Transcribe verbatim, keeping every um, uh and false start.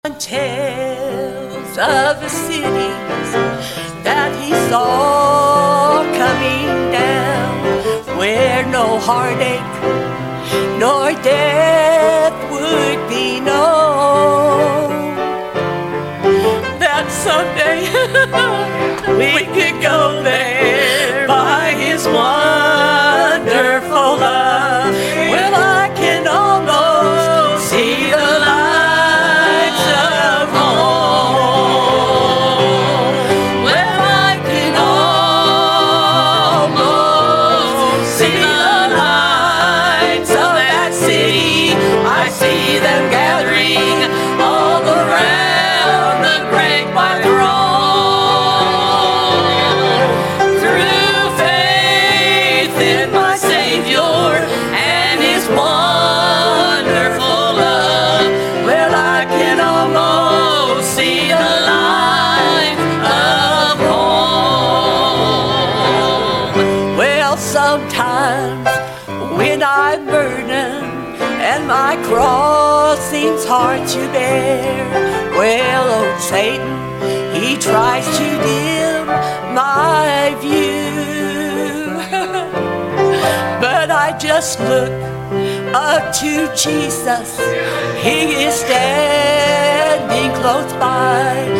Tales of the cities that he saw coming down, where no heartache nor death would be known. That someday we could go there by his wonderful love. Well, I can almost see the lights of home. Well, I can almost see the lights of that city. I see them gathering all around the great white throne. Through faith in my Savior and his wonderful love, well, I can almost see the light of home. Well, sometimes when I'm burdened and my cross seems hard to bear, well, old Satan, he tries to dim my view. But I just look up to Jesus. He is standing close by.